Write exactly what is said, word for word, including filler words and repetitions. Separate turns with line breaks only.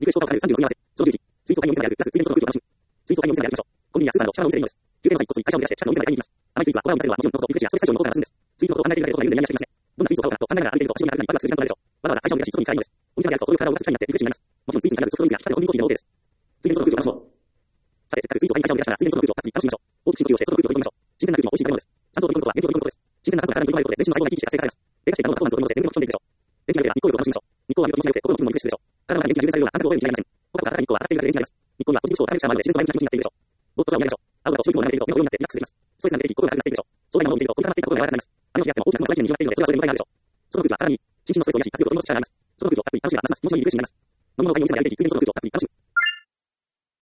リクエスト効果があるさんじゅうごに合わせ。そのじゅういち、水槽会のお店であるプラス水槽の空気を楽しむ。水槽会のお店でありましょう。コンビニやスーパーなど近場のお店でいいのです。休憩の際、こっそり会社を出して近くのお店まで買いに行きます。甘いスイーツはコーラを飲ませるのはもちろんのこと、リフレッシュやストレス解消の効果が増すんです。スイーツのことを考えているだけでことが有名になりますね。どんなスイーツを買おうかと考えながら歩いていると、非常に楽にワクワクする時間となるでしょう。わざわざ会社を出し外に行かないのです。お店まで歩くとこういう体を動かす機会になってリフレッシュになります。もちろんスイーツに限らずソフトドリンクや引き立てのコンビニコーヒーでも OK です。水面の空気を楽しもう。さて、せっかくスイーツを買いに会社を出したら、水面の空気をたっぷり楽しみましょう。大きく深呼吸をして、その空気を取り込みましょう。新鮮な空気も美味しい食べ物です。酸素を取り込むことは電気を取り込むことです。新鮮な酸素が体に取り込まれることで、全身の細胞が生き生きして活性化されます。低下していた脳がパフォーマンスを取り戻して電力を取り込んでいくでしょう。電気が出れば日光浴を楽しみましょう。日光を浴びると気持ちが良くて、心も気分もリフレッシュするでしょう。体の中で電気が充電されるような感覚を覚えるに違いありません。ポカポカ温かい日光は当たっているだけで電気になります。日光にはポジティブ思考を高める力もあるので、自然と前向きな気持ちになっているでしょう。ぼーっと空を見上げましょう。青空と白い雲を眺めていると、目のようになってリラックスできます。ストレスが出てき、心が軽くなっているでしょう。壮大なものを見ていると、凝り固まっていた心が柔らかくなります。雨の日があっても大きな雲が空一面に広がっているので、それはそれで問題があるでしょう。その空気は体に心身のストレスを癒す強く取り戻す力があります。その空気をたっぷり楽しめばますます気持ちのいいリフレッシュになります。